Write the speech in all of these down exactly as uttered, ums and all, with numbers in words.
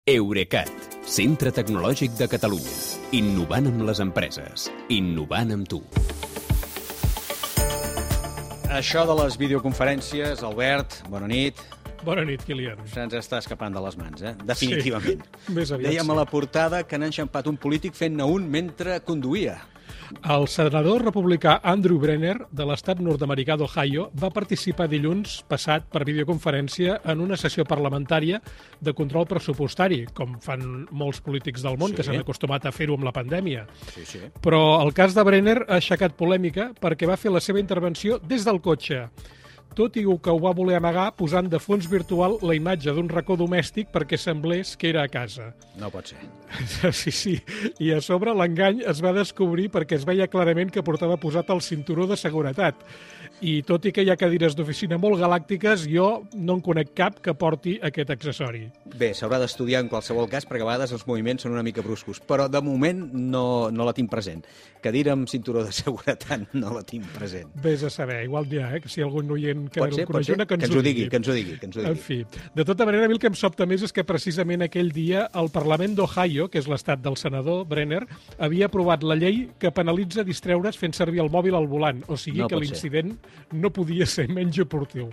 Eurecat, centre tecnològic de Catalunya. Innovant amb les empreses. Innovant amb tu. Això de les videoconferències, Albert, bona nit. Bona nit, Kilian. Se'ns està escapant de les mans, eh? Definitivament. Sí, més aviat Dèiem sí. a la portada que n'ha enxampat un polític fent-ne un mentre conduïa. El senador republicà Andrew Brenner, de l'estat nord-americà d'Ohio, va participar dilluns passat per videoconferència en una sessió parlamentària de control pressupostari, com fan molts polítics del món, Sí. que s'han acostumat a fer-ho amb la pandèmia. Sí, sí. Però el cas de Brenner ha aixecat polèmica perquè va fer la seva intervenció des del cotxe, tot i que ho va voler amagar posant de fons virtual la imatge d'un racó domèstic perquè semblés que era a casa. No pot ser. Sí, sí. I a sobre l'engany es va descobrir perquè es veia clarament que portava posat el cinturó de seguretat. I tot i que hi ha cadires d'oficina molt galàctiques, jo no en conec cap que porti aquest accessori. Bé, s'haurà d'estudiar en qualsevol cas perquè a vegades els moviments són una mica bruscos, però de moment no, no la tinc present. Cadira amb cinturó de seguretat no la tinc present. Vés a saber, igual n'hi ha, eh? Que si algun oient que Pot ser, pot ser. que, Que ens ho digui, que ens ho digui. Que ens ho En digui. fi, de tota manera, a mi el que em sobta més és que precisament aquell dia el Parlament d'Ohio, que és l'estat del senador Brenner, havia aprovat la llei que penalitza distreure's fent servir el mòbil al volant, o sigui No que pot ser. l'incident no podia ser menys oportú.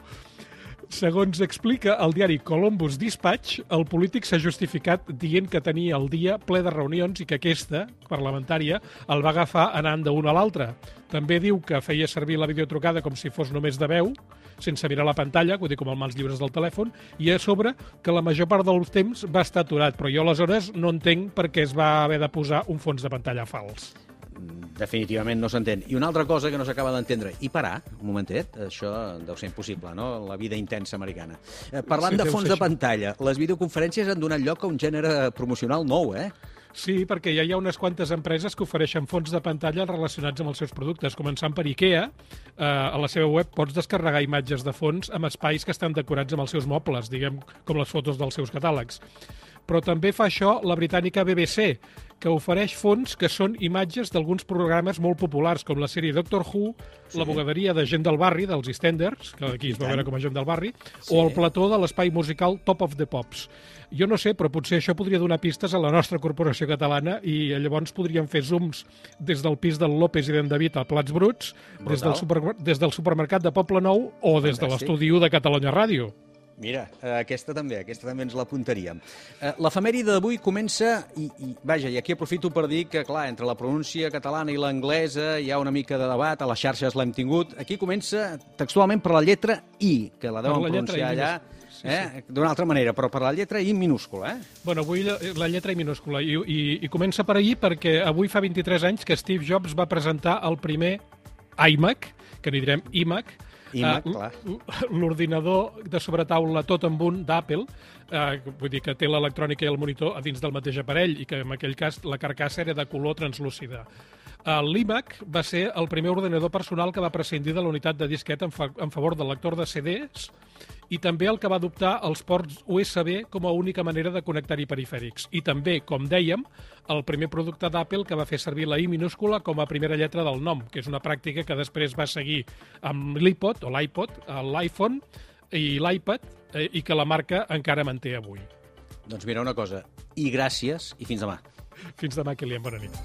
Segons explica el diari Columbus Dispatch, el polític s'ha justificat dient que tenia el dia ple de reunions i que aquesta, parlamentària, el va agafar anant d'un a l'altre. També diu que feia servir la videotrucada com si fos només de veu, sense mirar la pantalla, vull dir, com els mans lliures del telèfon, i a sobre que la major part del temps va estar aturat, però jo aleshores no entenc per què es va haver de posar un fons de pantalla fals. Definitivament no s'entén. I una altra cosa que no s'acaba d'entendre. I parar, un momentet, això deu ser impossible, no? La vida intensa americana. Eh, parlant Sí, de deu fons ser de això. pantalla, les videoconferències han donat lloc a un gènere promocional nou, eh? Sí, perquè ja hi ha unes quantes empreses que ofereixen fons de pantalla relacionats amb els seus productes, començant per IKEA. Eh, a la seva web pots descarregar imatges de fons amb espais que estan decorats amb els seus mobles, diguem, com les fotos dels seus catàlegs. Però també fa això la britànica B B C, que ofereix fons que són imatges d'alguns programes molt populars, com la sèrie Doctor Who, Sí. la bugaderia de Gent del Barri, dels EastEnders, que aquí es va tant. veure com a Gent del Barri, Sí. o el plató de l'espai musical Top of the Pops. Jo no sé, però potser això podria donar pistes a la nostra corporació catalana i llavors podríem fer zooms des del pis del López i d'en David a Plats Bruts, des del, Brutal. super, des del supermercat de Poble Nou o des de Fantàstic. l'estudi u de Catalunya Ràdio. Mira, eh, aquesta també, aquesta també ens l'apuntaríem. Eh, L'efemèride d'avui comença, i, i vaja, i aquí aprofito per dir que, clar, entre la pronúncia catalana i l'anglesa hi ha una mica de debat, a les xarxes l'hem tingut. Aquí comença textualment per la lletra I, que la deuen Per la lletra pronunciar I, allà sí, eh, d'una altra manera, però per la lletra I minúscula, eh? Bueno, avui la, la lletra I minúscula. I, i, I comença per ahir perquè avui fa vint-i-tres anys que Steve Jobs va presentar el primer iMac, que n'hi direm iMac, iMac, eh, clar. l- l'ordinador de sobretaula tot en un d'Apple, eh, vull dir que té l'electrònica i el monitor a dins del mateix aparell i que en aquell cas la carcassa era de color translúcida. Uh, L'iMac va ser el primer ordenador personal que va prescindir de la unitat de disquet en, fa en favor del lector de C Ds i també el que va adoptar els ports U S B com a única manera de connectar-hi perifèrics. I també, com dèiem, el primer producte d'Apple que va fer servir la I minúscula com a primera lletra del nom, que és una pràctica que després va seguir amb l'iPod o l'iPod, l'iPhone i l'iPad eh, i que la marca encara manté avui. Doncs mira una cosa, i gràcies i fins demà. Fins demà, Kilian. Bona nit.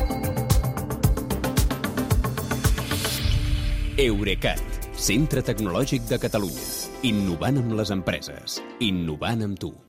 Eurecat, centre tecnològic de Catalunya. Innovant amb les empreses. Innovant amb tu.